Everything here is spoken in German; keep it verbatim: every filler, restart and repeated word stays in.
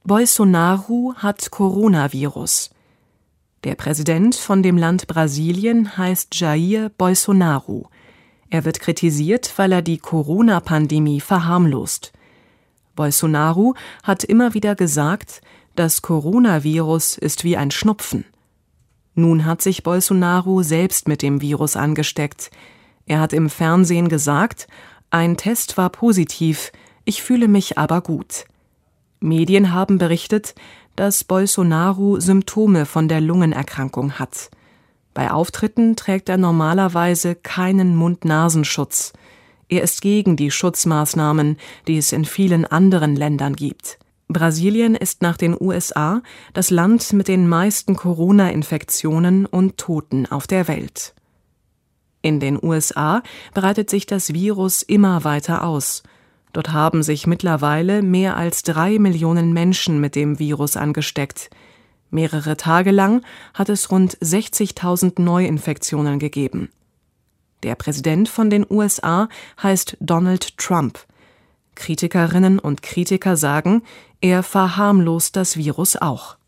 Bolsonaro hat Coronavirus. Der Präsident von dem Land Brasilien heißt Jair Bolsonaro. Er wird kritisiert, weil er die Corona-Pandemie verharmlost. Bolsonaro hat immer wieder gesagt, das Coronavirus ist wie ein Schnupfen. Nun hat sich Bolsonaro selbst mit dem Virus angesteckt. Er hat im Fernsehen gesagt, ein Test war positiv, ich fühle mich aber gut. Medien haben berichtet, dass Bolsonaro Symptome von der Lungenerkrankung hat. Bei Auftritten trägt er normalerweise keinen Mund-Nasenschutz. Er ist gegen die Schutzmaßnahmen, die es in vielen anderen Ländern gibt. Brasilien ist nach den U S A das Land mit den meisten Corona-Infektionen und Toten auf der Welt. In den U S A breitet sich das Virus immer weiter aus. Dort haben sich mittlerweile mehr als drei Millionen Menschen mit dem Virus angesteckt. Mehrere Tage lang hat es rund sechzigtausend Neuinfektionen gegeben. Der Präsident von den U S A heißt Donald Trump. Kritikerinnen und Kritiker sagen, er verharmlost das Virus auch.